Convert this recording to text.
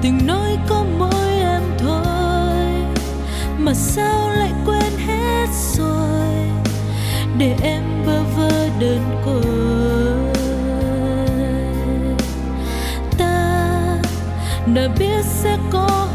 từng nói có mỗi em thôi, mà sao lại quên hết rồi, để em bơ vơ đơn côi. Ta đã biết sẽ có